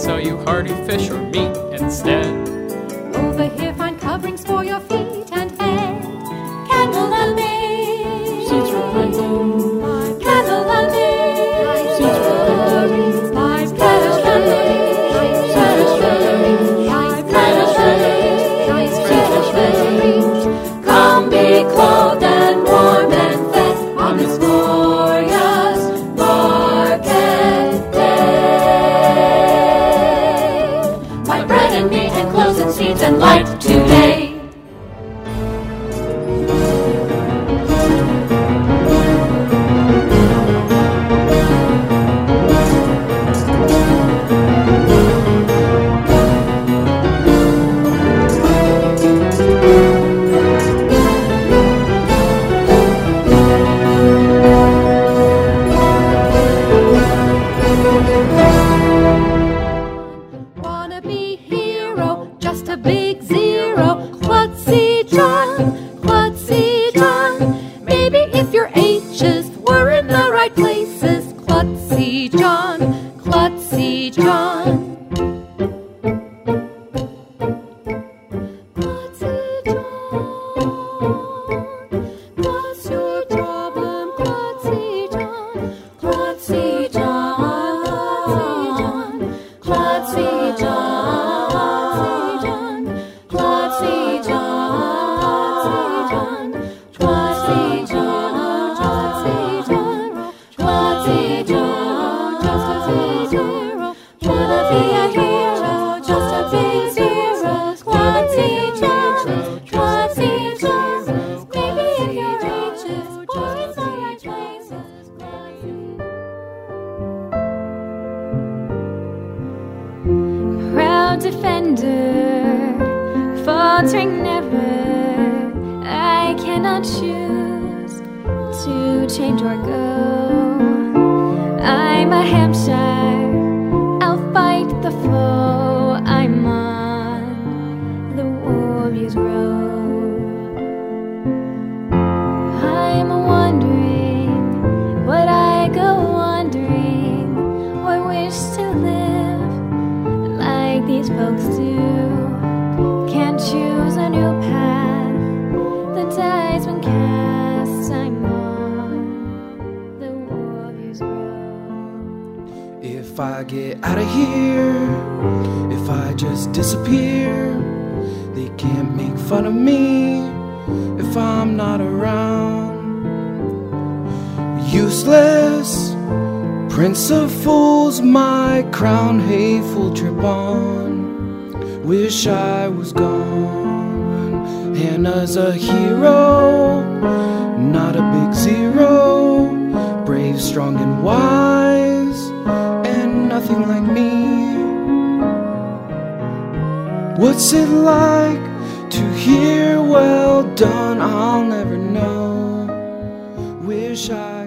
sell you hearty fish or meat instead. Over here find coverings for your feet and head. Candle and maid, Seeds for planting, candle and maid, seeds for planting, live candle and maid, come be clothed and warm and fed on this glorious market day. Buy bread and meat and clothes and seeds and light today. Wanna be hero, just a big zero. Klutzy John, Klutzy John. Maybe if your H's were in the right places. Klutzy John, Klutzy John. Klutzy John, what's your problem, Klutzy John? Klutzy John, Klutzy John, Klutzy John, Klutzy John, Klutzy John, just a big zero. Wanna be a hero, just a big zero. Klutzy John, Klutzy John. Maybe if your H's were in the right places. Proud defender, faltering never. I cannot choose to change or go. I'm a Hampshire, I'll fight the foe. I'm on the warrior's road. I'm wondering, would I go wandering, or wish to live like these folks do? Can't choose a new path, the die's been cast. I'm on the warrior's road. If I get out of here, if I just disappear, they can't make fun of me if I'm not around. Useless Prince of Fools, my crown, hateful trip on. Wish I was gone. Hannah's a hero, not a big zero. Brave, strong, and wise, and nothing like me. What's it like to hear well done? I'll never know. Wish I